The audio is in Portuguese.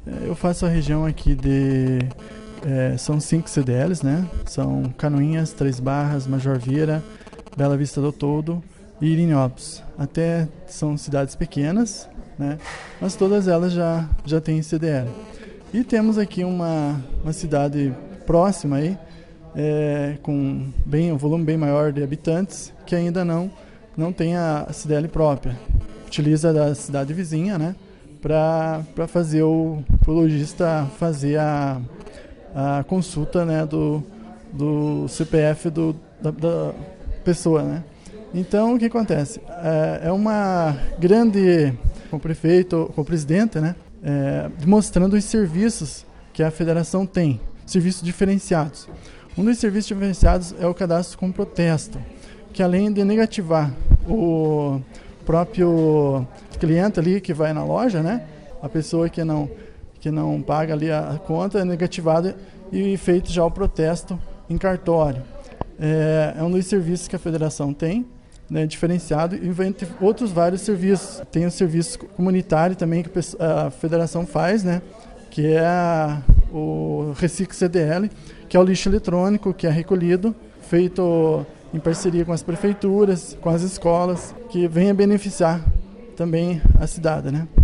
Eu faço a região aqui são 5 CDLs, né? São Canoinhas, Três Barras, Major Vieira, Bela Vista do Toldo e Irinópolis. Até são cidades pequenas, né? Mas todas elas já têm CDL. E temos aqui uma cidade próxima aí, com um volume bem maior de habitantes, que ainda não tem a CDL própria. Utiliza da cidade vizinha, né? Para fazer o lojista fazer a consulta, né, do CPF da pessoa, né? Então, o que acontece? É uma grande, com o prefeito, com o presidente, né, demonstrando os serviços que a federação tem, serviços diferenciados. Um dos serviços diferenciados é o cadastro com protesto, que além de negativar o próprio cliente ali que vai na loja, né, a pessoa que não paga ali a conta, é negativado e feito já o protesto em cartório. É um dos serviços que a federação tem, né, diferenciado, e entre outros vários serviços. Tem o serviço comunitário também que a federação faz, né, que é o Reciclo CDL, que é o lixo eletrônico que é recolhido, feito em parceria com as prefeituras, com as escolas, que vem a beneficiar também a cidade, né?